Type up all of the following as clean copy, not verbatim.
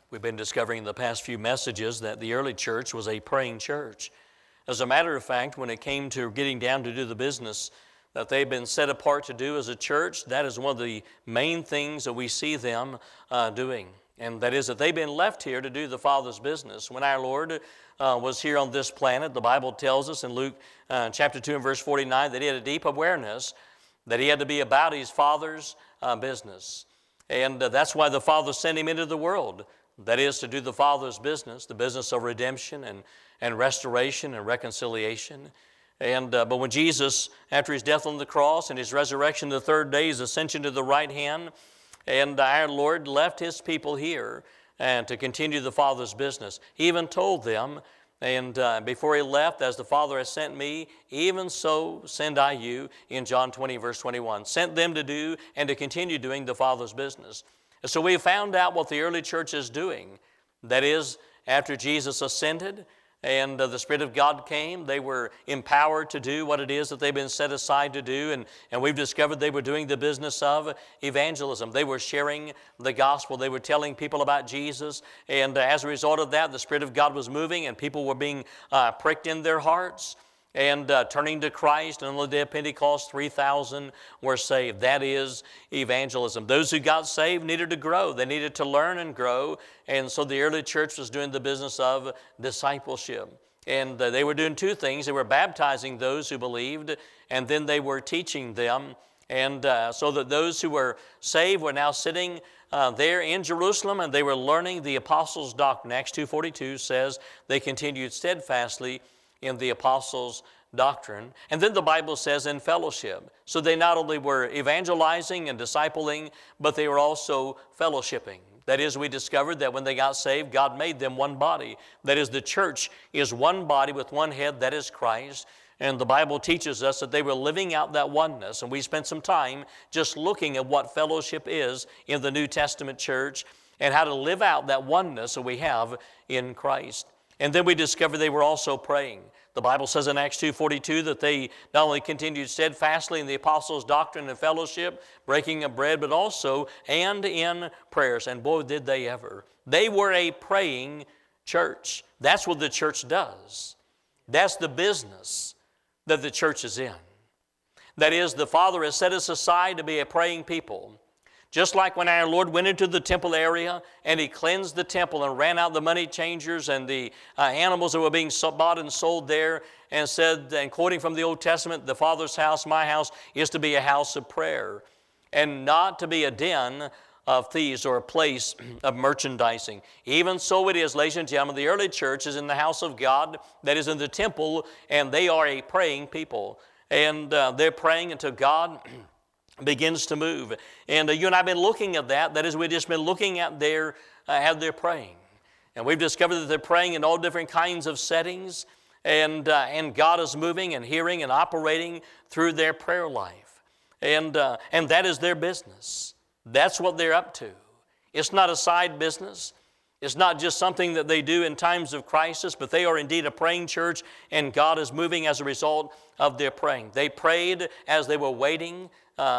We've been discovering in the past few messages that the early church was a praying church. As a matter of fact, when it came to getting down to do the business that they've been set apart to do as a church, that is one of the main things that we see them doing. And that is that they've been left here to do the Father's business. When our Lord was here on this planet, the Bible tells us in Luke chapter 2 and verse 49 that he had a deep awareness that he had to be about his Father's business. And that's why the Father sent him into the world. That is to do the Father's business, the business of redemption and restoration and reconciliation. And but when Jesus, after his death on the cross and his resurrection the third day, his ascension to the right hand, and our Lord left his people here and to continue the Father's business. He even told them, and before he left, as the Father has sent me, even so send I you, in John 20, verse 21. Sent them to do and to continue doing the Father's business. And so we found out what the early church is doing. That is, after Jesus ascended and the Spirit of God came, they were empowered to do what it is that they've been set aside to do. And we've discovered they were doing the business of evangelism. They were sharing the gospel. They were telling people about Jesus. And as a result of that, the Spirit of God was moving and people were being pricked in their hearts and turning to Christ. And on the day of Pentecost, 3,000 were saved. That is evangelism. Those who got saved needed to grow. They needed to learn and grow. And so the early church was doing the business of discipleship. And they were doing two things. They were baptizing those who believed, and then they were teaching them. And so that those who were saved were now sitting there in Jerusalem, and they were learning the apostles' doctrine. Acts 2:42 says they continued steadfastly in the apostles' doctrine. And then the Bible says in fellowship. So they not only were evangelizing and discipling, but they were also fellowshipping. That is, we discovered that when they got saved, God made them one body. That is, the church is one body with one head, that is Christ. And the Bible teaches us that they were living out that oneness. And we spent some time just looking at what fellowship is in the New Testament church and how to live out that oneness that we have in Christ. And then we discovered they were also praying. The Bible says in Acts 2:42 that they not only continued steadfastly in the apostles' doctrine and fellowship, breaking of bread, but also and in prayers. And boy, did they ever. They were a praying church. That's what the church does. That's the business that the church is in. That is, the Father has set us aside to be a praying people. Just like when our Lord went into the temple area and he cleansed the temple and ran out the money changers and the animals that were being bought and sold there, and said, and quoting from the Old Testament, the Father's house, my house, is to be a house of prayer and not to be a den of thieves or a place of merchandising. Even so it is, ladies and gentlemen, the early church is in the house of God, that is in the temple, and they are a praying people. And they're praying until God begins to move. And you and I have been looking at that. That is, we've just been looking at how they're praying. And we've discovered that they're praying in all different kinds of settings. And God is moving and hearing and operating through their prayer life. And that is their business. That's what they're up to. It's not a side business. It's not just something that they do in times of crisis, but they are indeed a praying church, and God is moving as a result of their praying. They prayed as they were waiting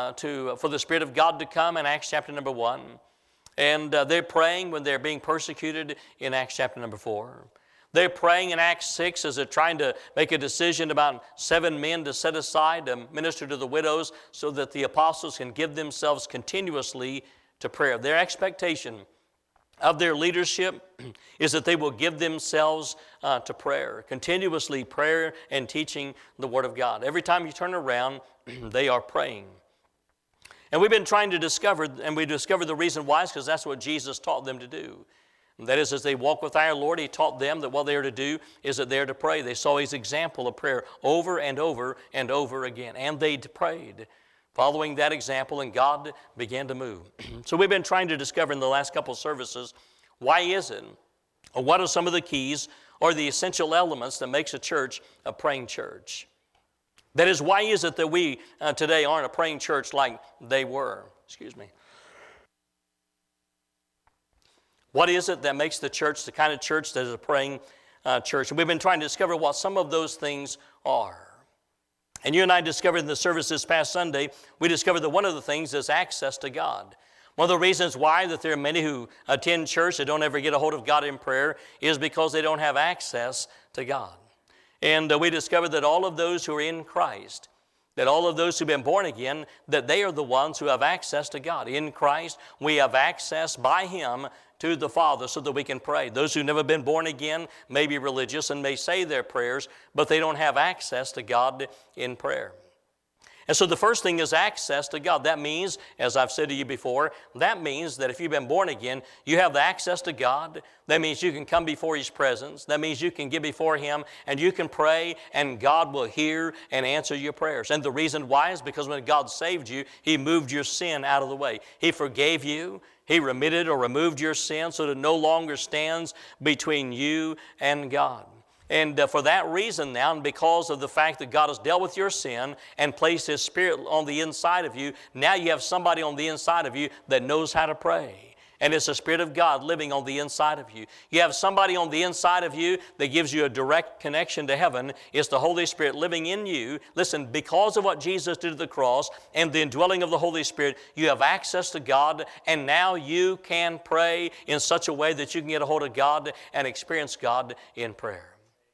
for the Spirit of God to come in Acts chapter number 1. And they're praying when they're being persecuted in Acts chapter number 4. They're praying in Acts 6 as they're trying to make a decision about 7 men to set aside to minister to the widows so that the apostles can give themselves continuously to prayer. Their expectation of their leadership is that they will give themselves to prayer, continuously prayer and teaching the Word of God. Every time you turn around, they are praying. And we've been trying to discover, and we discovered the reason why is because that's what Jesus taught them to do. And that is, as they walk with our Lord, He taught them that what they are to do is that they are to pray. They saw His example of prayer over and over and over again, and they prayed, following that example, and God began to move. So we've been trying to discover in the last couple of services, why is it, or what are some of the keys or the essential elements that makes a church a praying church? That is, why is it that we today aren't a praying church like they were? Excuse me. What is it that makes the church the kind of church that is a praying church? And we've been trying to discover what some of those things are. And you and I discovered in the service this past Sunday, we discovered that one of the things is access to God. One of the reasons why that there are many who attend church that don't ever get a hold of God in prayer is because they don't have access to God. And we discovered that all of those who are in Christ, that all of those who've been born again, that they are the ones who have access to God. In Christ, we have access by Him to the Father so that we can pray. Those who've never been born again may be religious and may say their prayers, but they don't have access to God in prayer. And so the first thing is access to God. That means, as I've said to you before, that means that if you've been born again, you have the access to God. That means you can come before His presence. That means you can get before Him and you can pray and God will hear and answer your prayers. And the reason why is because when God saved you, He moved your sin out of the way. He forgave you. He remitted or removed your sin so that it no longer stands between you and God. And for that reason now, and because of the fact that God has dealt with your sin and placed His Spirit on the inside of you, now you have somebody on the inside of you that knows how to pray. And it's the Spirit of God living on the inside of you. You have somebody on the inside of you that gives you a direct connection to heaven. It's the Holy Spirit living in you. Listen, because of what Jesus did at the cross and the indwelling of the Holy Spirit, you have access to God, and now you can pray in such a way that you can get a hold of God and experience God in prayer.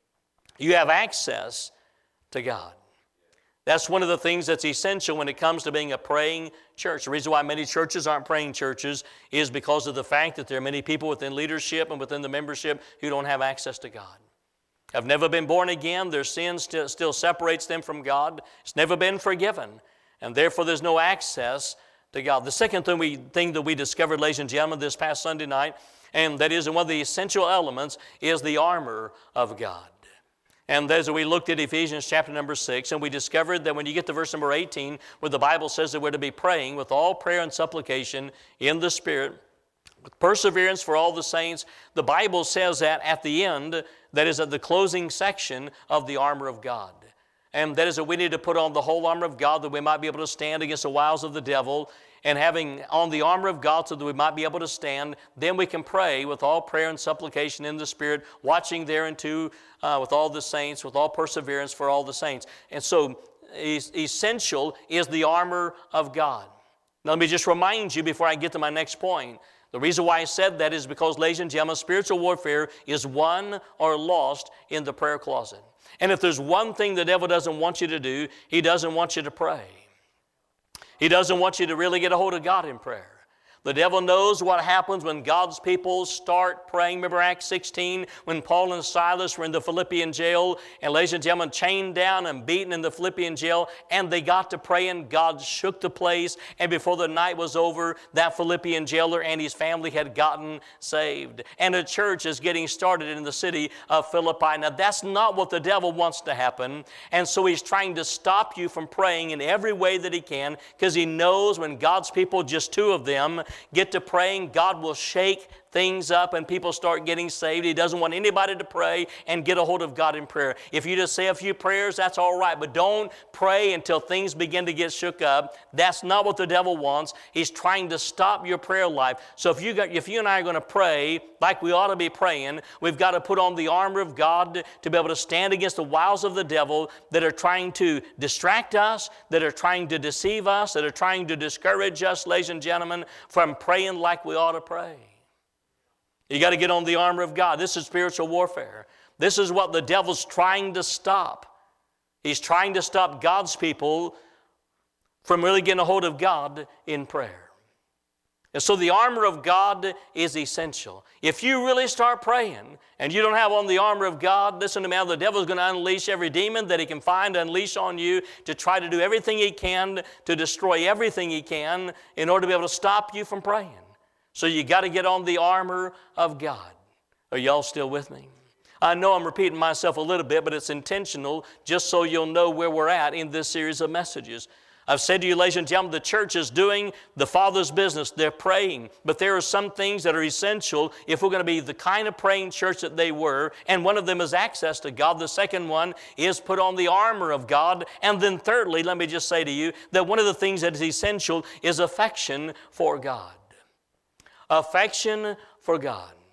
You have access to God. That's one of the things that's essential when it comes to being a praying church. The reason why many churches aren't praying churches is because of the fact that there are many people within leadership and within the membership who don't have access to God. Have never been born again. Their sin still separates them from God. It's never been forgiven. And therefore there's no access to God. The second thing that we discovered, ladies and gentlemen, this past Sunday night, and that is one of the essential elements, is the armor of God. And as we looked at Ephesians chapter number 6, and we discovered that when you get to verse number 18, where the Bible says that we're to be praying with all prayer and supplication in the Spirit, with perseverance for all the saints, the Bible says that at the end, that is at the closing section of the armor of God. And that is that we need to put on the whole armor of God that we might be able to stand against the wiles of the devil. And having on the armor of God so that we might be able to stand, then we can pray with all prayer and supplication in the Spirit, watching thereunto with all the saints, with all perseverance for all the saints. And so essential is the armor of God. Now let me just remind you before I get to my next point. The reason why I said that is because, ladies and gentlemen, spiritual warfare is won or lost in the prayer closet. And if there's one thing the devil doesn't want you to do, he doesn't want you to pray. He doesn't want you to really get a hold of God in prayer. The devil knows what happens when God's people start praying. Remember Acts 16 when Paul and Silas were in the Philippian jail, and ladies and gentlemen, chained down and beaten in the Philippian jail, and they got to praying. God shook the place, and before the night was over, that Philippian jailer and his family had gotten saved. And a church is getting started in the city of Philippi. Now that's not what the devil wants to happen, and so he's trying to stop you from praying in every way that he can, because he knows when God's people, just two of them, get to praying, God will shake things up and people start getting saved. He doesn't want anybody to pray and get a hold of God in prayer. If you just say a few prayers, that's all right, but don't pray until things begin to get shook up. That's not what the devil wants. He's trying to stop your prayer life. So if you and I are going to pray like we ought to be praying, we've got to put on the armor of God to be able to stand against the wiles of the devil that are trying to distract us, that are trying to deceive us, that are trying to discourage us, ladies and gentlemen, from praying like we ought to pray. You got to get on the armor of God. This is spiritual warfare. This is what the devil's trying to stop. He's trying to stop God's people from really getting a hold of God in prayer. And so the armor of God is essential. If you really start praying and you don't have on the armor of God, listen to me, the devil's going to unleash every demon that he can find to unleash on you to try to do everything he can to destroy everything he can in order to be able to stop you from praying. So you got to get on the armor of God. Are y'all still with me? I know I'm repeating myself a little bit, but it's intentional just so you'll know where we're at in this series of messages. I've said to you, ladies and gentlemen, the church is doing the Father's business. They're praying. But there are some things that are essential if we're going to be the kind of praying church that they were. And one of them is access to God. The second one is put on the armor of God. And then thirdly, let me just say to you that one of the things that is essential is affection for God. Affection for God.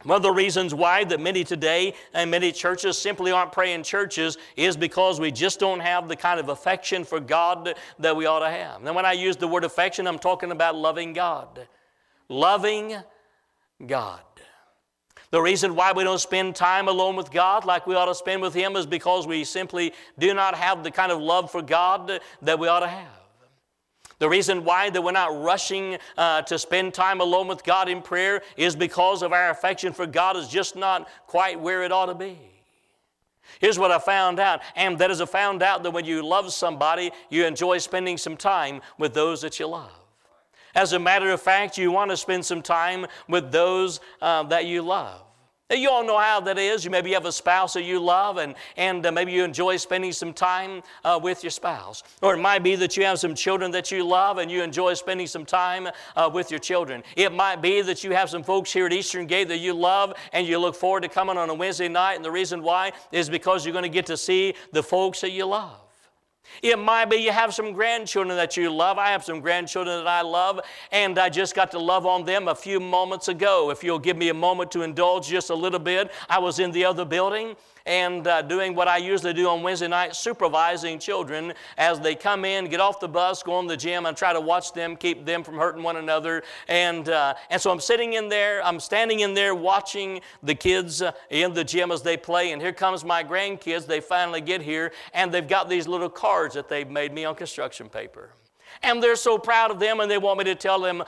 One of the reasons why that many today and many churches simply aren't praying churches is because we just don't have the kind of affection for God that we ought to have. Now, when I use the word affection, I'm talking about loving God. Loving God. The reason why we don't spend time alone with God like we ought to spend with Him is because we simply do not have the kind of love for God that we ought to have. The reason why that we're not rushing to spend time alone with God in prayer is because of our affection for God is just not quite where it ought to be. Here's what I found out, and that is I found out that when you love somebody, you enjoy spending some time with those that you love. As a matter of fact, you want to spend some time with those that you love. You all know how that is. You maybe have a spouse that you love, and maybe you enjoy spending some time with your spouse. Or it might be that you have some children that you love, and you enjoy spending some time with your children. It might be that you have some folks here at Eastern Gate that you love, and you look forward to coming on a Wednesday night, and the reason why is because you're going to get to see the folks that you love. It might be you have some grandchildren that you love. I have some grandchildren that I love, and I just got to love on them a few moments ago. If you'll give me a moment to indulge just a little bit, I was in the other building and doing what I usually do on Wednesday night, supervising children as they come in, get off the bus, go in the gym, and try to watch them, keep them from hurting one another. And so I'm standing in there watching the kids in the gym as they play, and here comes my grandkids. They finally get here, and they've got these little cards that they've made me on construction paper. And they're so proud of them, and they want me to tell me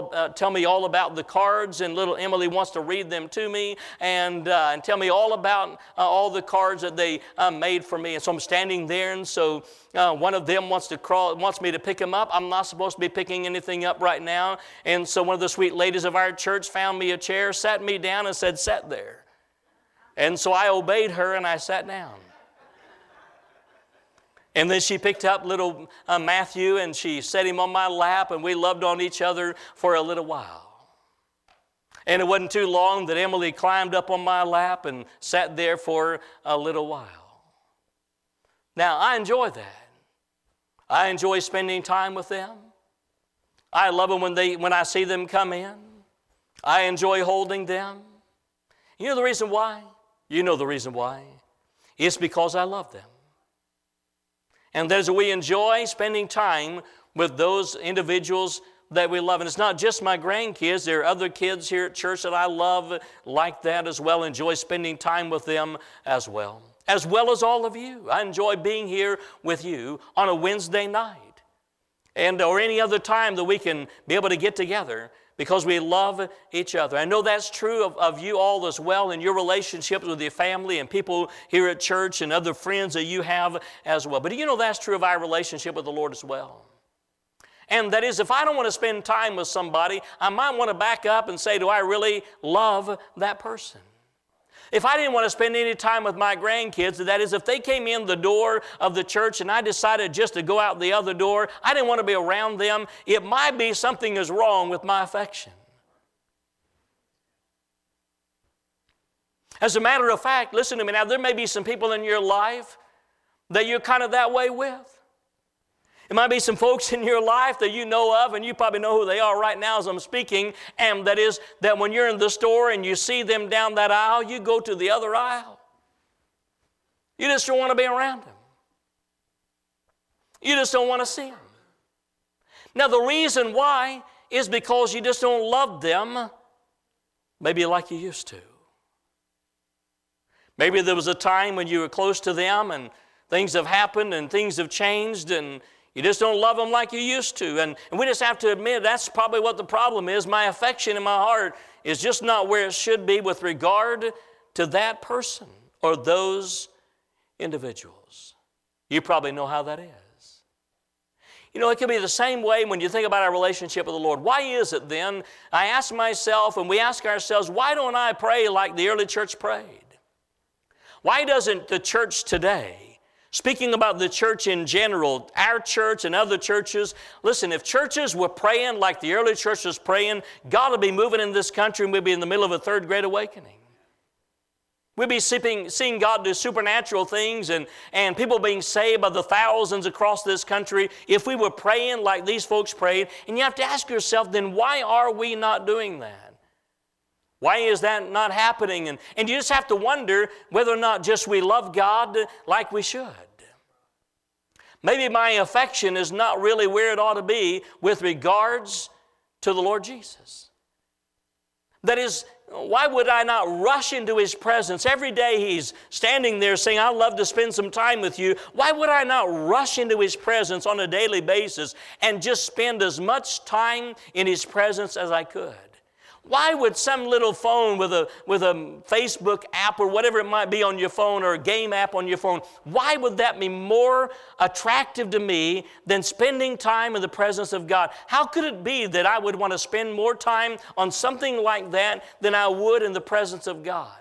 all about the cards. And little Emily wants to read them to me and tell me all about all the cards that they made for me. And so I'm standing there, and so one of them wants me to pick them up. I'm not supposed to be picking anything up right now. And so one of the sweet ladies of our church found me a chair, sat me down, and said, "Sit there." And so I obeyed her, and I sat down. And then she picked up little Matthew, and she set him on my lap, and we loved on each other for a little while. And it wasn't too long that Emily climbed up on my lap and sat there for a little while. Now, I enjoy that. I enjoy spending time with them. I love them when I see them come in. I enjoy holding them. You know the reason why? You know the reason why. It's because I love them. And as we enjoy spending time with those individuals that we love. And it's not just my grandkids. There are other kids here at church that I love like that as well. Enjoy spending time with them as well as all of you. I enjoy being here with you on a Wednesday night or any other time that we can be able to get together because we love each other. I know that's true of you all as well in your relationships with your family and people here at church and other friends that you have as well. But do you know that's true of our relationship with the Lord as well? And that is, if I don't want to spend time with somebody, I might want to back up and say, do I really love that person? If I didn't want to spend any time with my grandkids, that is, if they came in the door of the church and I decided just to go out the other door, I didn't want to be around them, it might be something is wrong with my affection. As a matter of fact, listen to me now, there may be some people in your life that you're kind of that way with. It might be some folks in your life that you know of, and you probably know who they are right now as I'm speaking, and that is that when you're in the store and you see them down that aisle, you go to the other aisle. You just don't want to be around them. You just don't want to see them. Now, the reason why is because you just don't love them maybe like you used to. Maybe there was a time when you were close to them and things have happened and things have changed and you just don't love them like you used to. And we just have to admit that's probably what the problem is. My affection in my heart is just not where it should be with regard to that person or those individuals. You probably know how that is. You know, it can be the same way when you think about our relationship with the Lord. Why is it then, I ask myself and we ask ourselves, why don't I pray like the early church prayed? Why doesn't the church today, speaking about the church in general, our church and other churches, listen, if churches were praying like the early church was praying, God would be moving in this country and we'd be in the middle of a third great awakening. We'd be seeing God do supernatural things and people being saved by the thousands across this country if we were praying like these folks prayed. And you have to ask yourself, then why are we not doing that? Why is that not happening? And you just have to wonder whether or not just we love God like we should. Maybe my affection is not really where it ought to be with regards to the Lord Jesus. That is, why would I not rush into His presence? Every day He's standing there saying, I'd love to spend some time with you. Why would I not rush into His presence on a daily basis and just spend as much time in His presence as I could? Why would some little phone with a Facebook app or whatever it might be on your phone, or a game app on your phone, why would that be more attractive to me than spending time in the presence of God? How could it be that I would want to spend more time on something like that than I would in the presence of God?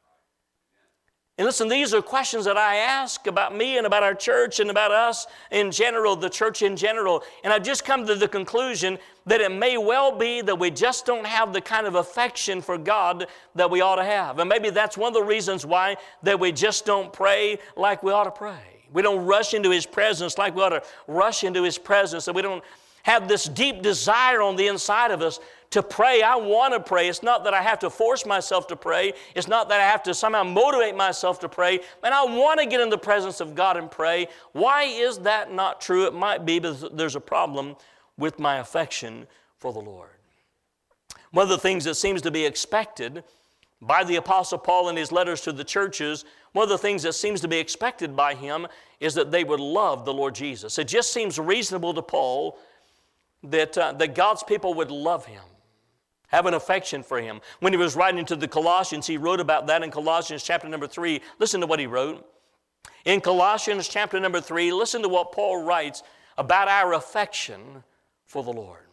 And listen, these are questions that I ask about me and about our church and about us in general, the church in general. And I've just come to the conclusion that it may well be that we just don't have the kind of affection for God that we ought to have. And maybe that's one of the reasons why that we just don't pray like we ought to pray. We don't rush into His presence like we ought to rush into His presence. And we don't have this deep desire on the inside of us to pray. I want to pray. It's not that I have to force myself to pray. It's not that I have to somehow motivate myself to pray. And I want to get in the presence of God and pray. Why is that not true? It might be because there's a problem with my affection for the Lord. One of the things that seems to be expected by the Apostle Paul in his letters to the churches, one of the things that seems to be expected by him is that they would love the Lord Jesus. It just seems reasonable to Paul that God's people would love Him, have an affection for Him. When he was writing to the Colossians, he wrote about that in Colossians chapter number 3. Listen to what he wrote. In Colossians chapter number 3, listen to what Paul writes about our affection for the Lord.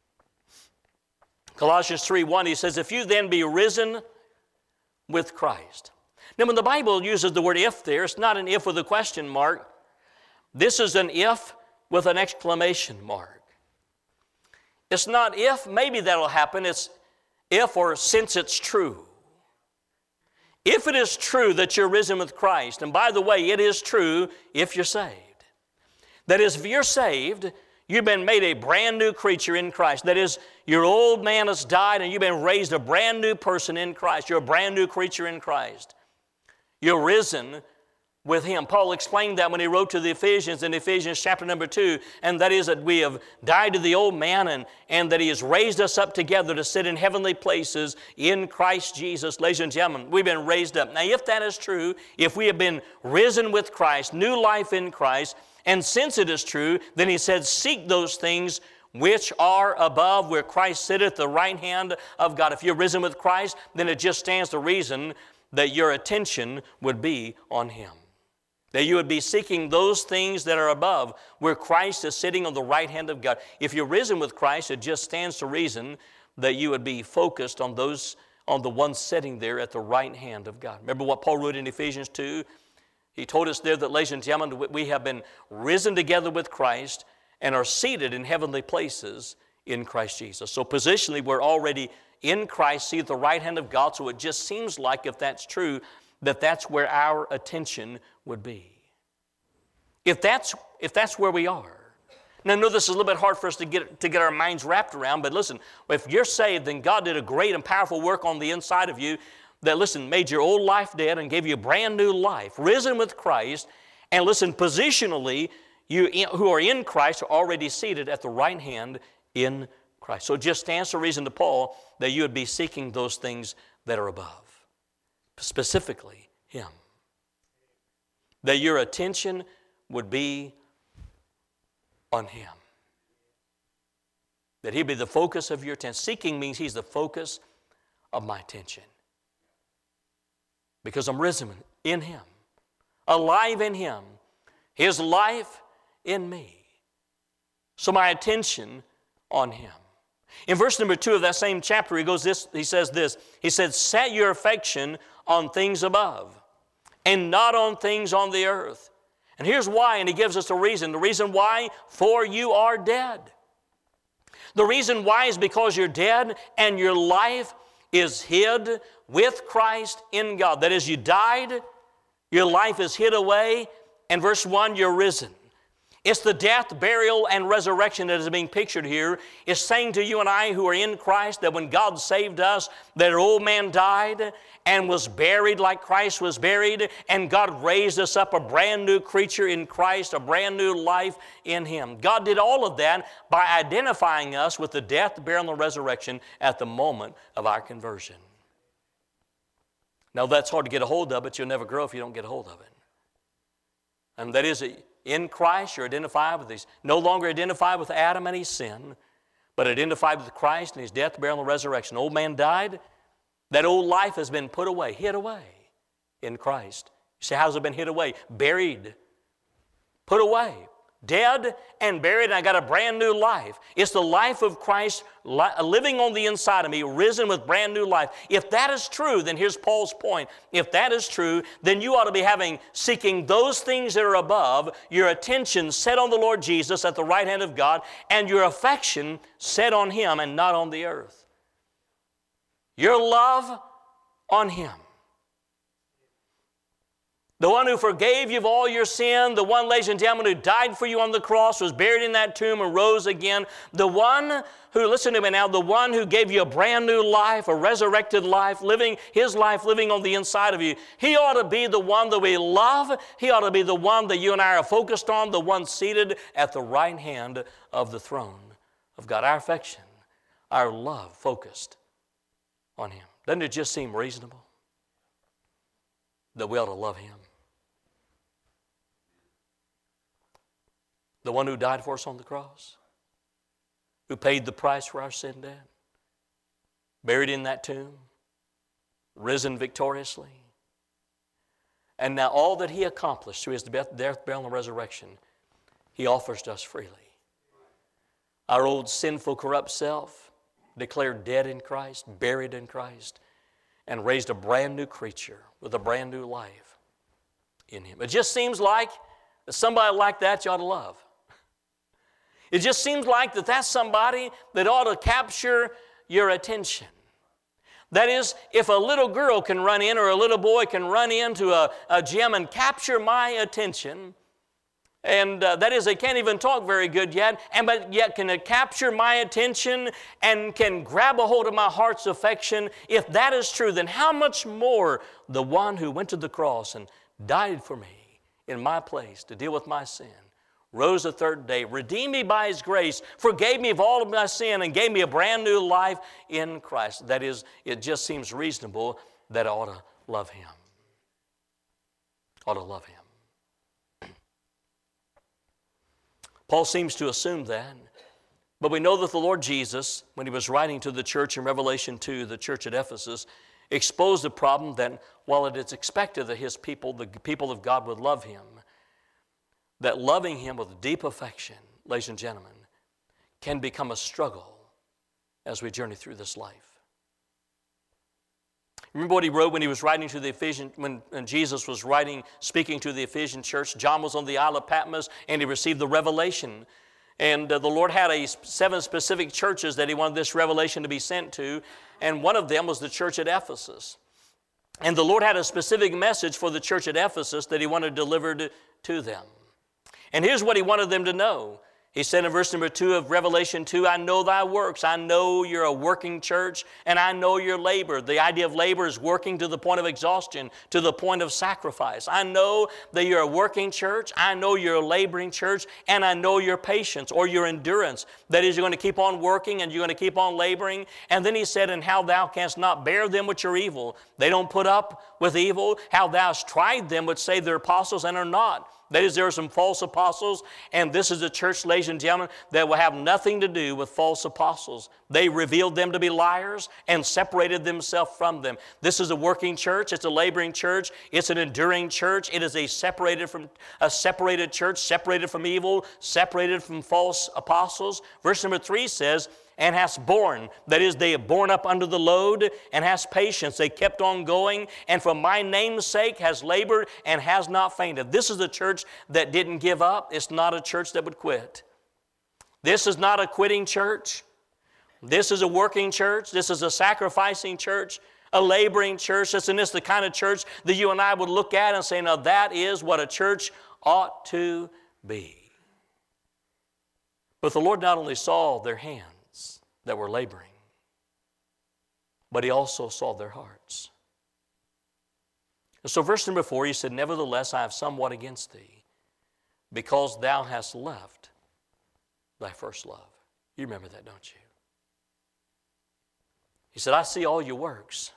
Colossians 3:1, he says, if you then be risen with Christ. Now when the Bible uses the word if there, it's not an if with a question mark. This is an if with an exclamation mark. It's not if, maybe that'll happen. It's if or since it's true. If it is true that you're risen with Christ, and by the way, it is true if you're saved. That is, if you're saved, you've been made a brand new creature in Christ. That is, your old man has died and you've been raised a brand new person in Christ. You're a brand new creature in Christ. You're risen with Him. Paul explained that when he wrote to the Ephesians in Ephesians chapter number 2, and that is that we have died to the old man and that He has raised us up together to sit in heavenly places in Christ Jesus. Ladies and gentlemen, we've been raised up. Now, if that is true, if we have been risen with Christ, new life in Christ, and since it is true, then he said, seek those things which are above, where Christ sitteth at the right hand of God. If you're risen with Christ, then it just stands to reason that your attention would be on Him. That you would be seeking those things that are above, where Christ is sitting on the right hand of God. If you're risen with Christ, it just stands to reason that you would be focused on the one sitting there at the right hand of God. Remember what Paul wrote in Ephesians 2? He told us there that, ladies and gentlemen, we have been risen together with Christ and are seated in heavenly places in Christ Jesus. So positionally, we're already in Christ, seated at the right hand of God. So it just seems like, if that's true, that that's where our attention would be. If that's where we are. Now, I know this is a little bit hard for us to get our minds wrapped around, but listen, if you're saved, then God did a great and powerful work on the inside of you that, listen, made your old life dead and gave you a brand new life, risen with Christ, and listen, positionally, you who are in Christ are already seated at the right hand in Christ. So it just stands to reason to Paul that you would be seeking those things that are above, specifically Him. That your attention would be on Him. That He'd be the focus of your attention. Seeking means He's the focus of my attention. Because I'm risen in Him, alive in Him, His life in me. So my attention on Him. In verse number 2 of that same chapter, he says this. He said, set your affection on things above and not on things on the earth. And here's why, and he gives us a reason. The reason why, for you are dead. The reason why is because you're dead and your life is hid with Christ in God. That is, you died, your life is hid away, and verse 1, you're risen. It's the death, burial, and resurrection that is being pictured here. It's saying to you and I who are in Christ that when God saved us, that our old man died and was buried like Christ was buried, and God raised us up a brand new creature in Christ, a brand new life in Him. God did all of that by identifying us with the death, burial, and resurrection at the moment of our conversion. Now that's hard to get a hold of, but you'll never grow if you don't get a hold of it. And that is, in Christ you're identified with these, no longer identified with Adam and his sin, but identified with Christ and His death, burial, and resurrection. Old man died. That old life has been put away, hid away in Christ. You say, how's it been hid away? Buried, put away, dead and buried, and I got a brand new life. It's the life of Christ living on the inside of me, risen with brand new life. If that is true, then here's Paul's point. If that is true, then you ought to be seeking those things that are above, your attention set on the Lord Jesus at the right hand of God, and your affection set on Him and not on the earth. Your love on Him. The one who forgave you of all your sin, the one, ladies and gentlemen, who died for you on the cross, was buried in that tomb and rose again. The one who, listen to me now, the one who gave you a brand new life, a resurrected life, His life living on the inside of you. He ought to be the one that we love. He ought to be the one that you and I are focused on, the one seated at the right hand of the throne of God. Our affection, our love focused on Him. Doesn't it just seem reasonable that we ought to love Him? The one who died for us on the cross, who paid the price for our sin debt, buried in that tomb, risen victoriously, and now all that He accomplished through His death, burial, and resurrection, He offers to us freely. Our old sinful, corrupt self, declared dead in Christ, buried in Christ, and raised a brand new creature with a brand new life in Him. It just seems like somebody like that you ought to love. It just seems like that's somebody that ought to capture your attention. That is, if a little girl can run in or a little boy can run into a gym and capture my attention, and that is, they can't even talk very good yet, but yet can it capture my attention and can grab a hold of my heart's affection. If that is true, then how much more the one who went to the cross and died for me in my place to deal with my sin, rose the third day, redeemed me by His grace, forgave me of all of my sin, and gave me a brand new life in Christ. That is, it just seems reasonable that I ought to love Him. Ought to love Him. Paul seems to assume that, but we know that the Lord Jesus, when He was writing to the church in Revelation 2, the church at Ephesus, exposed the problem that while it is expected that His people, the people of God, would love Him, that loving Him with deep affection, ladies and gentlemen, can become a struggle as we journey through this life. Remember what he wrote when he was writing to the Ephesians, when Jesus was speaking to the Ephesian church. John was on the Isle of Patmos and he received the revelation. And the Lord had 7 specific churches that He wanted this revelation to be sent to. And one of them was the church at Ephesus. And the Lord had a specific message for the church at Ephesus that He wanted delivered to them. And here's what He wanted them to know. He said in verse number 2 of Revelation 2, I know thy works. I know you're a working church, and I know your labor. The idea of labor is working to the point of exhaustion, to the point of sacrifice. I know that you're a working church. I know you're a laboring church, and I know your patience or your endurance. That is, you're going to keep on working and you're going to keep on laboring. And then he said, and how thou canst not bear them which are evil. They don't put up with evil. How thou hast tried them which say they're apostles and are not. That is, there are some false apostles, and this is a church, ladies and gentlemen, that will have nothing to do with false apostles. They revealed them to be liars and separated themselves from them. This is a working church. It's a laboring church. It's an enduring church. It is a separated church, separated from evil, separated from false apostles. Verse number 3 says, and hast borne, that is, they have borne up under the load, and hast patience. They kept on going, and for my name's sake has labored and has not fainted. This is a church that didn't give up. It's not a church that would quit. This is not a quitting church. This is a working church. This is a sacrificing church, a laboring church. Isn't this the kind of church that you and I would look at and say, now that is what a church ought to be. But the Lord not only saw their hands that were laboring, but He also saw their hearts. And so verse number 4, He said, nevertheless, I have somewhat against thee, because thou hast left thy first love. You remember that, don't you? He said, I see all your works,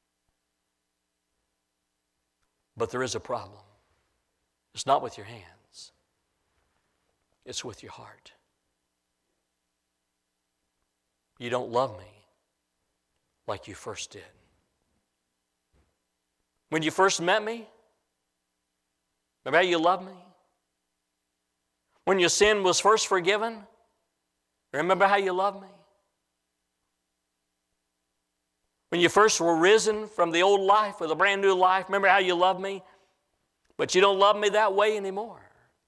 but there is a problem. It's not with your hands. It's with your heart. You don't love me like you first did. When you first met me, remember how you loved me? When your sin was first forgiven, remember how you loved me? When you first were risen from the old life with a brand new life, remember how you loved me? But you don't love me that way anymore.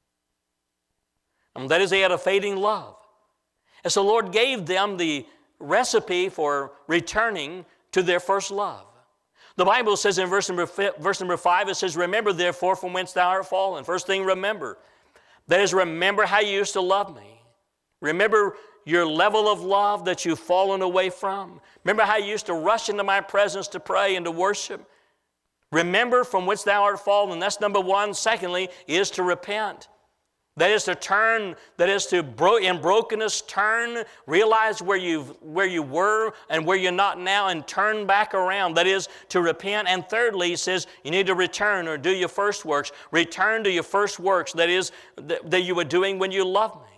And that is, they had a fading love. And so the Lord gave them the recipe for returning to their first love. The Bible says in verse number 5, it says, remember therefore from whence thou art fallen. First thing, remember. That is, remember how you used to love me. Remember your level of love that you've fallen away from. Remember how you used to rush into my presence to pray and to worship. Remember from which thou art fallen. That's number one. Secondly, is to repent. That is to turn, that is to, in brokenness, turn, realize where you were and where you're not now, and turn back around. That is to repent. And thirdly, he says, you need to return or do your first works. Return to your first works, that is, that you were doing when you loved me.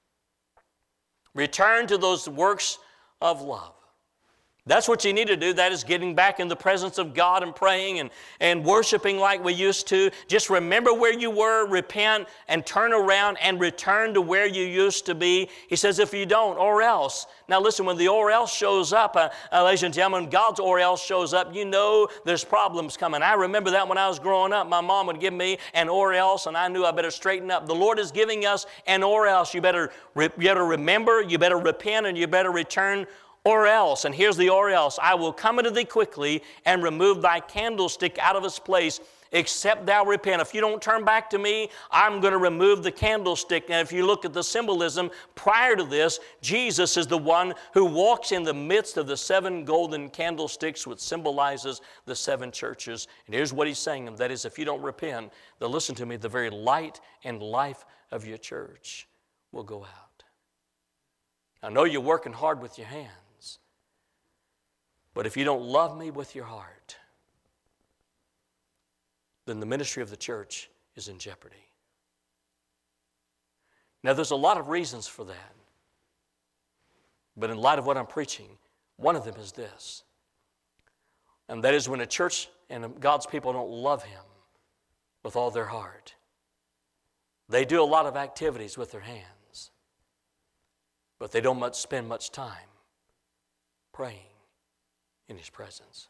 Return to those works of love. That's what you need to do. That is getting back in the presence of God and praying and worshiping like we used to. Just remember where you were, repent, and turn around and return to where you used to be. He says, if you don't, or else. Now listen, when the or else shows up, ladies and gentlemen, God's or else shows up, you know there's problems coming. I remember that when I was growing up, my mom would give me an or else, and I knew I better straighten up. The Lord is giving us an or else. You better remember, you better repent, and you better return. Or else, and here's the or else, I will come unto thee quickly and remove thy candlestick out of its place, except thou repent. If you don't turn back to me, I'm going to remove the candlestick. And if you look at the symbolism prior to this, Jesus is the one who walks in the midst of the 7 golden candlesticks, which symbolizes the 7 churches. And here's what he's saying, and that is, if you don't repent, then listen to me, the very light and life of your church will go out. I know you're working hard with your hands. But if you don't love me with your heart, then the ministry of the church is in jeopardy. Now, there's a lot of reasons for that. But in light of what I'm preaching, one of them is this. And that is when a church and God's people don't love Him with all their heart. They do a lot of activities with their hands, but they don't spend much time praying in His presence.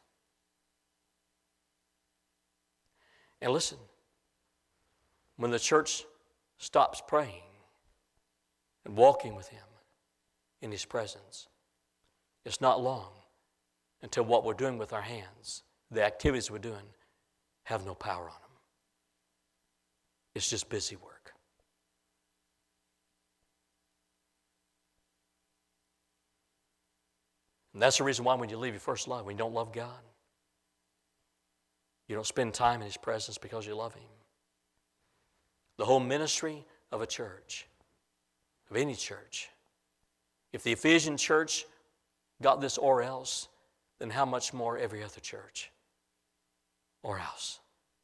And listen, when the church stops praying and walking with Him in His presence, it's not long until what we're doing with our hands, the activities we're doing, have no power on them. It's just busy work. And that's the reason why when you leave your first love, when you don't love God, you don't spend time in His presence because you love Him. The whole ministry of a church, of any church, if the Ephesian church got this or else, then how much more every other church or else?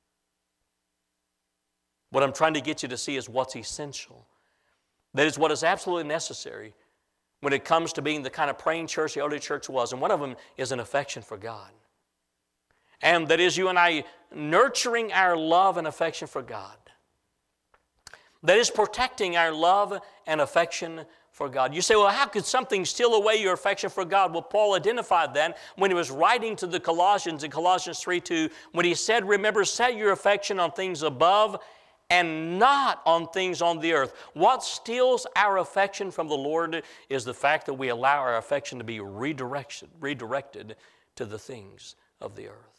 What I'm trying to get you to see is what's essential. That is what is absolutely necessary when it comes to being the kind of praying church the early church was. And one of them is an affection for God. And that is you and I nurturing our love and affection for God. That is protecting our love and affection for God. You say, well, how could something steal away your affection for God? Well, Paul identified that when he was writing to the Colossians in Colossians 3:2, when he said, remember, set your affection on things above and not on things on the earth. What steals our affection from the Lord is the fact that we allow our affection to be redirected to the things of the earth.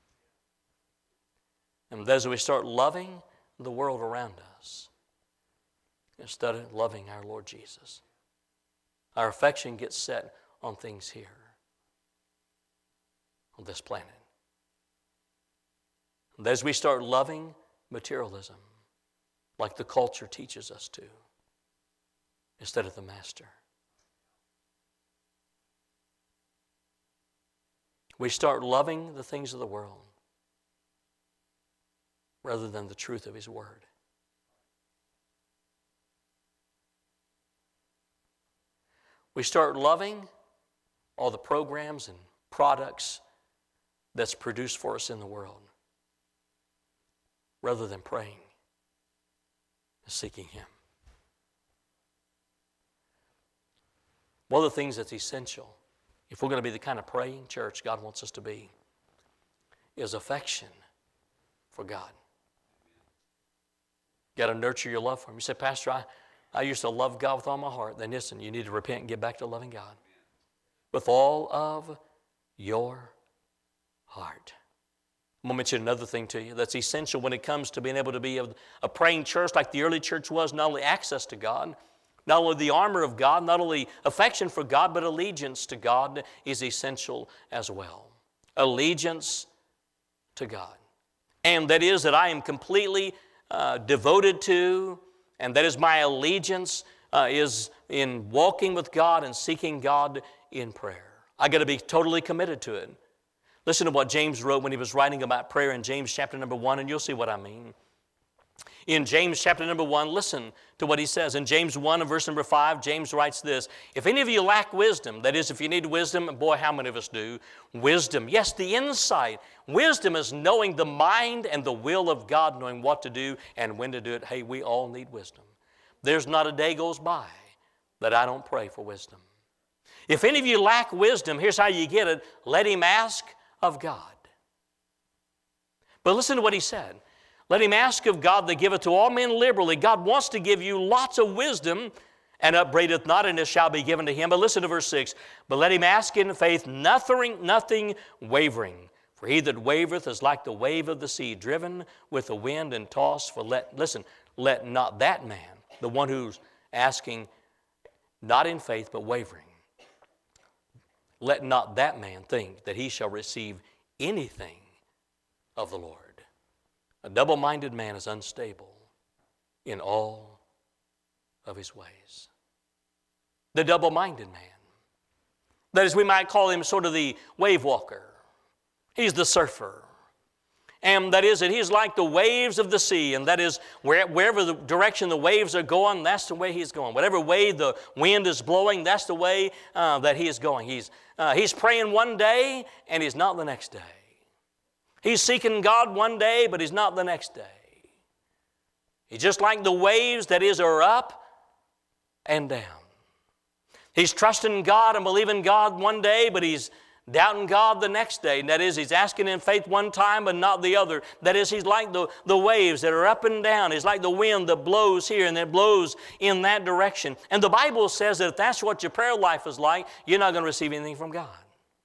And as we start loving the world around us, instead of loving our Lord Jesus. Our affection gets set on things here, on this planet. And as we start loving materialism, like the culture teaches us to, instead of the Master, we start loving the things of the world rather than the truth of His Word. We start loving all the programs and products that's produced for us in the world rather than praying and seeking Him. One of the things that's essential, if we're going to be the kind of praying church God wants us to be, is affection for God. You got to nurture your love for Him. You say, Pastor, I used to love God with all my heart. Then listen, you need to repent and get back to loving God with all of your heart. I'm going to mention another thing to you that's essential when it comes to being able to be a praying church like the early church was, not only access to God, not only the armor of God, not only affection for God, but allegiance to God is essential as well. Allegiance to God. And that is that I am completely devoted to, and that is my allegiance is in walking with God and seeking God in prayer. I got to be totally committed to it. Listen to what James wrote when he was writing about prayer in James chapter number 1, and you'll see what I mean. In James chapter number 1, listen to what he says. In James 1 and verse number 5, James writes this, if any of you lack wisdom, that is, if you need wisdom, and boy, how many of us do, wisdom, yes, the insight. Wisdom is knowing the mind and the will of God, knowing what to do and when to do it. Hey, we all need wisdom. There's not a day goes by that I don't pray for wisdom. If any of you lack wisdom, here's how you get it. Let him ask of God. But listen to what he said. Let him ask of God that giveth to all men liberally. God wants to give you lots of wisdom, and upbraideth not, and it shall be given to him. But listen to verse 6. But let him ask in faith, nothing wavering. For he that wavereth is like the wave of the sea, driven with the wind and tossed. For let not that man, the one who's asking not in faith but wavering, let not that man think that he shall receive anything of the Lord. A double-minded man is unstable in all of his ways. The double-minded man. That is, we might call him sort of the wave walker. He's the surfer. And that is that he's like the waves of the sea, and that is wherever the direction the waves are going, that's the way he's going. Whatever way the wind is blowing, that's the way that he is going. He's praying one day, and he's not the next day. He's seeking God one day, but he's not the next day. He's just like the waves that are up and down. He's trusting God and believing God one day, but he's doubting God the next day. And that is, he's asking in faith one time, but not the other. That is, he's like the waves that are up and down. He's like the wind that blows here and that blows in that direction. And the Bible says that if that's what your prayer life is like, you're not going to receive anything from God.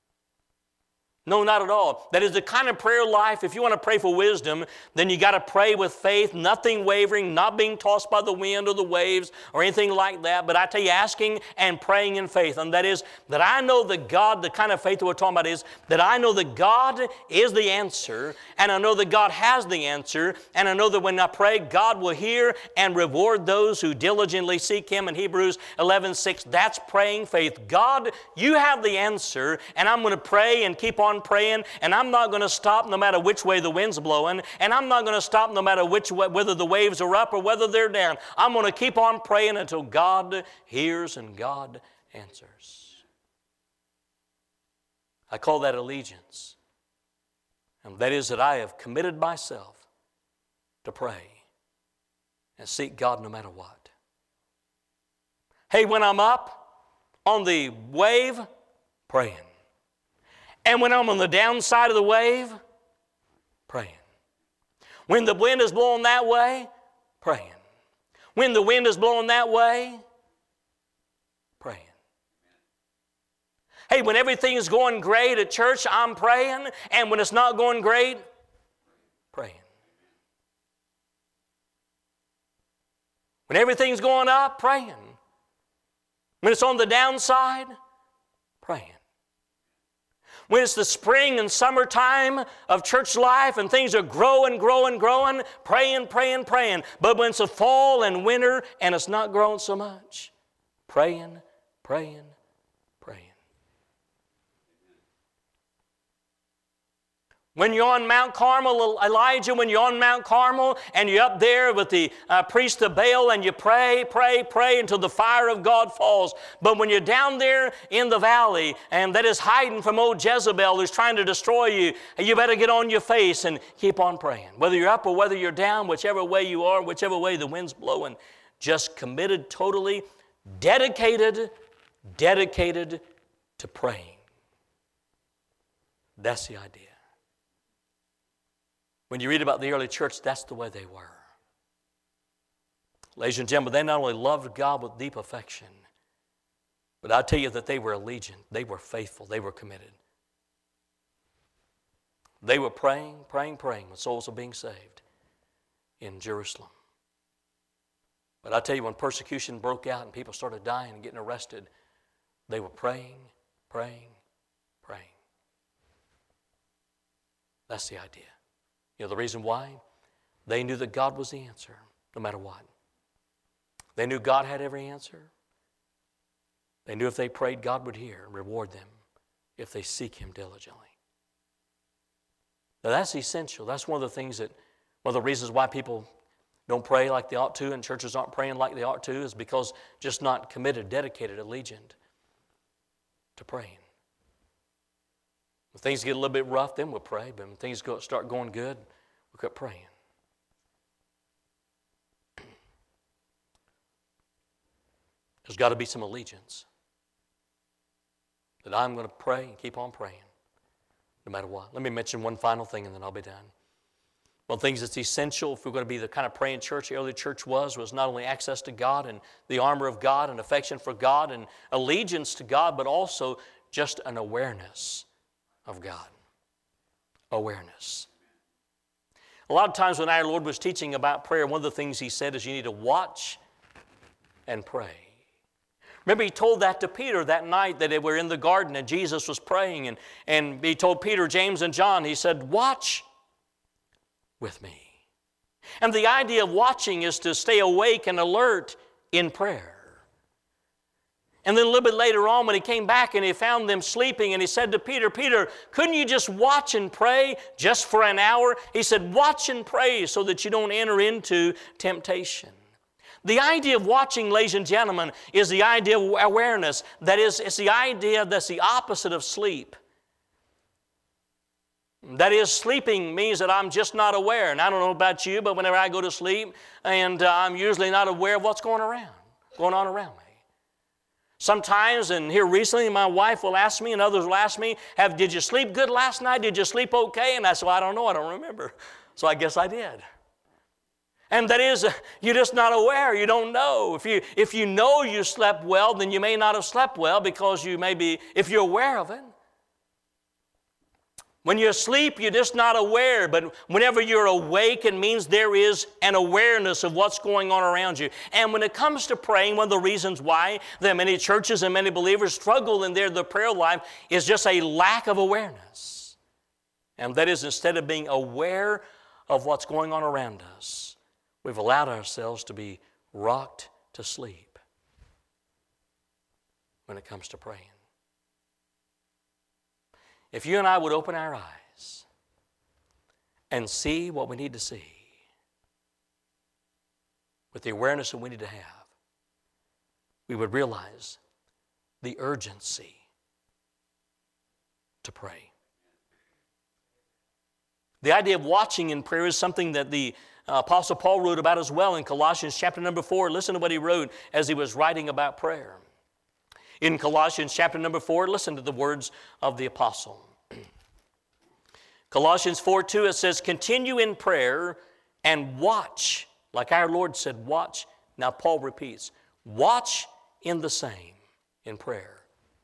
No, not at all. That is the kind of prayer life, if you want to pray for wisdom, then you got to pray with faith, nothing wavering, not being tossed by the wind or the waves or anything like that. But I tell you, asking and praying in faith. And that is that I know that God, the kind of faith that we're talking about is that I know that God is the answer, and I know that God has the answer, and I know that when I pray, God will hear and reward those who diligently seek Him. In Hebrews 11:6, that's praying faith. God, you have the answer, and I'm going to pray and keep on praying, and I'm not going to stop no matter which way the wind's blowing, and I'm not going to stop no matter whether the waves are up or whether they're down. I'm going to keep on praying until God hears and God answers. I call that allegiance. And that is that I have committed myself to pray and seek God no matter what. Hey, when I'm up on the wave, praying. And when I'm on the downside of the wave, praying. When the wind is blowing that way, praying. When the wind is blowing that way, praying. Hey, when everything is going great at church, I'm praying. And when it's not going great, praying. When everything's going up, praying. When it's on the downside, praying. When it's the spring and summertime of church life and things are growing, praying. But when it's the fall and winter and it's not growing so much, praying. When you're on Mount Carmel, Elijah, when you're on Mount Carmel and you're up there with the priest of Baal and you pray until the fire of God falls. But when you're down there in the valley and that is hiding from old Jezebel who's trying to destroy you, you better get on your face and keep on praying. Whether you're up or whether you're down, whichever way you are, whichever way the wind's blowing, just committed, totally dedicated to praying. That's the idea. When you read about the early church, that's the way they were. Ladies and gentlemen, they not only loved God with deep affection, but I tell you that they were allegiant, they were faithful, they were committed. They were praying when souls were being saved in Jerusalem. But I tell you, when persecution broke out and people started dying and getting arrested, they were praying. That's the idea. You know the reason why? They knew that God was the answer, no matter what. They knew God had every answer. They knew if they prayed, God would hear and reward them if they seek Him diligently. Now that's essential. That's one of the reasons why people don't pray like they ought to and churches aren't praying like they ought to is because just not committed, dedicated, allegiant to praying. When things get a little bit rough, then we'll pray. But when things start going good, we'll quit praying. There's got to be some allegiance. That I'm going to pray and keep on praying, no matter what. Let me mention one final thing and then I'll be done. One of the things that's essential if we're going to be the kind of praying church the early church was not only access to God and the armor of God and affection for God and allegiance to God, but also just an awareness of God. Awareness. A lot of times when our Lord was teaching about prayer, one of the things He said is you need to watch and pray. Remember, He told that to Peter that night that they were in the garden and Jesus was praying. And He told Peter, James, and John, He said, watch with me. And the idea of watching is to stay awake and alert in prayer. And then a little bit later on when He came back and He found them sleeping and He said to Peter, Peter, couldn't you just watch and pray just for an hour? He said, watch and pray so that you don't enter into temptation. The idea of watching, ladies and gentlemen, is the idea of awareness. That is, it's the idea that's the opposite of sleep. That is, sleeping means that I'm just not aware. And I don't know about you, but whenever I go to sleep, and I'm usually not aware of what's going on around me. Sometimes, and here recently, my wife will ask me, and others will ask me, did you sleep good last night? Did you sleep okay? And I said, well, I don't know, I don't remember. So I guess I did. And that is, you're just not aware, you don't know. If you know you slept well, then you may not have slept well because you may be, if you're aware of it. When you're asleep, you're just not aware, but whenever you're awake, it means there is an awareness of what's going on around you. And when it comes to praying, one of the reasons why that many churches and many believers struggle in their prayer life is just a lack of awareness. And that is, instead of being aware of what's going on around us, we've allowed ourselves to be rocked to sleep when it comes to praying. If you and I would open our eyes and see what we need to see with the awareness that we need to have, we would realize the urgency to pray. The idea of watching in prayer is something that the Apostle Paul wrote about as well in Colossians chapter number 4. Listen to what he wrote as he was writing about prayer. In Colossians chapter number 4, listen to the words of the apostle. Colossians 4:2, it says, continue in prayer and watch. Like our Lord said, watch. Now Paul repeats, watch in the same, in prayer,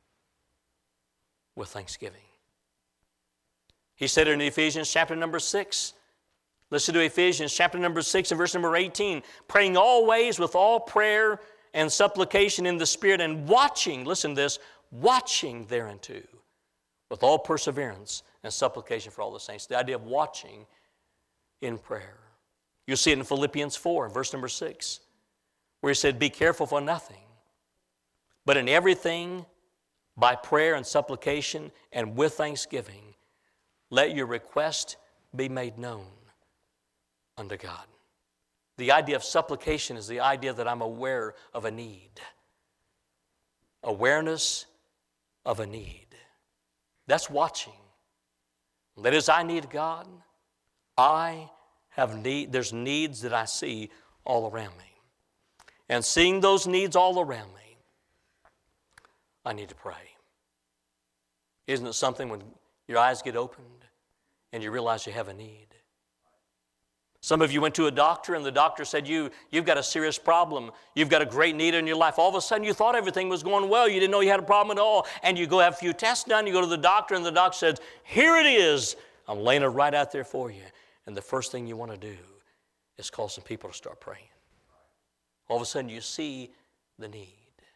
with thanksgiving. He said in Ephesians chapter number 6, listen to Ephesians chapter number 6 and verse number 18, praying always with all prayer and supplication in the Spirit, and watching, listen to this, watching thereunto with all perseverance and supplication for all the saints. The idea of watching in prayer. You'll see it in Philippians 4, verse number 6, where he said, be careful for nothing, but in everything by prayer and supplication and with thanksgiving, let your request be made known unto God. The idea of supplication is the idea that I'm aware of a need. Awareness of a need. That's watching. That is, I need God. I have need. There's needs that I see all around me. And seeing those needs all around me, I need to pray. Isn't it something when your eyes get opened and you realize you have a need? Some of you went to a doctor and the doctor said, you've got a serious problem. You've got a great need in your life. All of a sudden you thought everything was going well. You didn't know you had a problem at all. And you go have a few tests done. You go to the doctor and the doctor says, here it is. I'm laying it right out there for you. And the first thing you want to do is call some people to start praying. All of a sudden you see the need.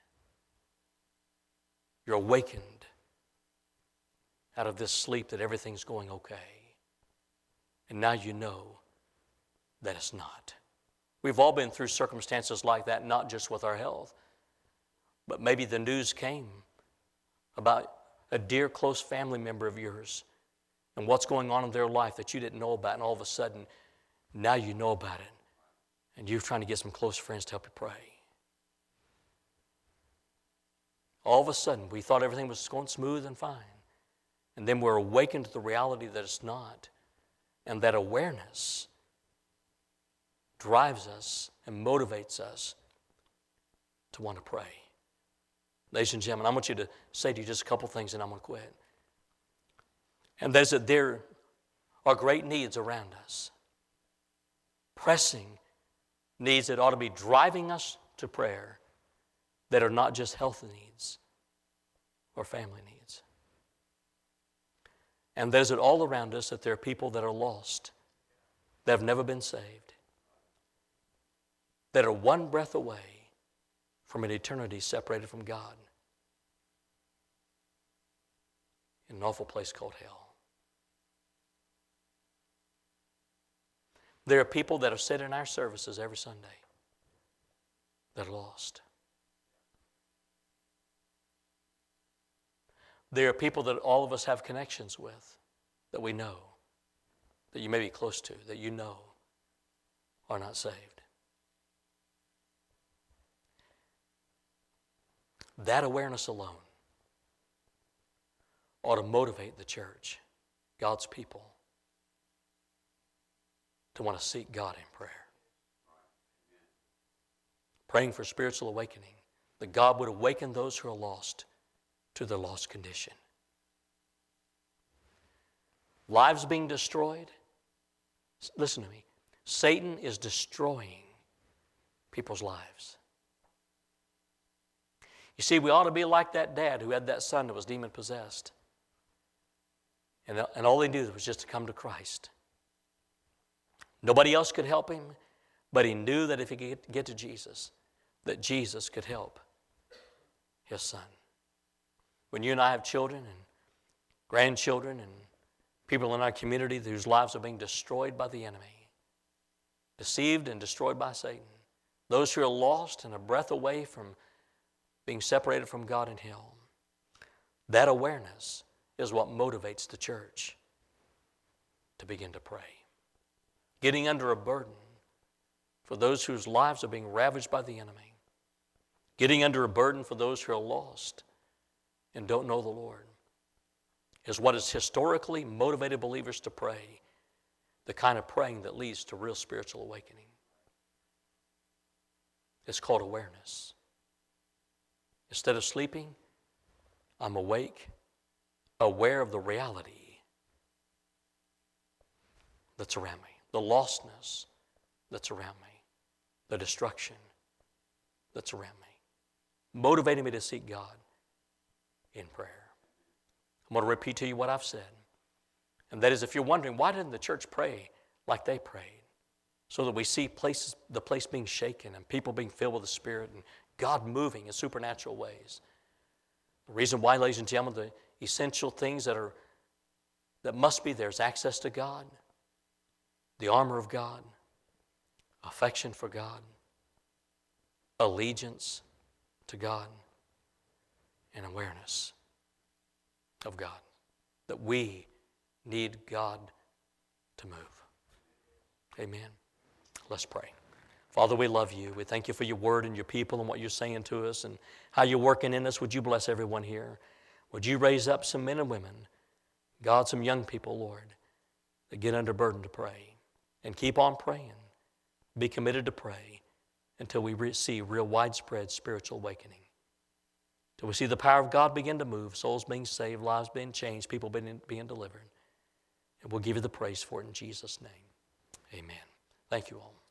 You're awakened out of this sleep that everything's going okay. And now you know that it's not. We've all been through circumstances like that, not just with our health, but maybe the news came about a dear close family member of yours and what's going on in their life that you didn't know about, and all of a sudden, now you know about it, and you're trying to get some close friends to help you pray. All of a sudden, we thought everything was going smooth and fine, and then we're awakened to the reality that it's not, and that awareness drives us and motivates us to want to pray. Ladies and gentlemen, I want you to say to you just a couple things and I'm going to quit. And that is that there are great needs around us. Pressing needs that ought to be driving us to prayer that are not just health needs or family needs. And there's it all around us that there are people that are lost, that have never been saved, that are one breath away from an eternity separated from God in an awful place called hell. There are people that are sitting in our services every Sunday that are lost. There are people that all of us have connections with, that we know, that you may be close to, that you know are not saved. That awareness alone ought to motivate the church, God's people, to want to seek God in prayer. Praying for spiritual awakening, that God would awaken those who are lost to their lost condition. Lives being destroyed. Listen to me. Satan is destroying people's lives. You see, we ought to be like that dad who had that son that was demon-possessed. And all he knew was just to come to Christ. Nobody else could help him, but he knew that if he could get to Jesus, that Jesus could help his son. When you and I have children and grandchildren and people in our community whose lives are being destroyed by the enemy, deceived and destroyed by Satan, those who are lost and a breath away from being separated from God in hell, that awareness is what motivates the church to begin to pray. Getting under a burden for those whose lives are being ravaged by the enemy. Getting under a burden for those who are lost and don't know the Lord is what has historically motivated believers to pray, the kind of praying that leads to real spiritual awakening. It's called awareness. Instead of sleeping, I'm awake, aware of the reality that's around me, the lostness that's around me, the destruction that's around me, motivating me to seek God in prayer. I'm going to repeat to you what I've said. And that is, if you're wondering, why didn't the church pray like they prayed? So that we see the place being shaken and people being filled with the Spirit and God moving in supernatural ways. The reason why, ladies and gentlemen, the essential things that must be there is access to God, the armor of God, affection for God, allegiance to God, and awareness of God. That we need God to move. Amen. Let's pray. Father, we love you. We thank you for your word and your people and what you're saying to us and how you're working in us. Would you bless everyone here? Would you raise up some men and women, God, some young people, Lord, that get under burden to pray and keep on praying. Be committed to pray until we see real widespread spiritual awakening. Till we see the power of God begin to move, souls being saved, lives being changed, people being delivered. And we'll give you the praise for it in Jesus' name. Amen. Thank you all.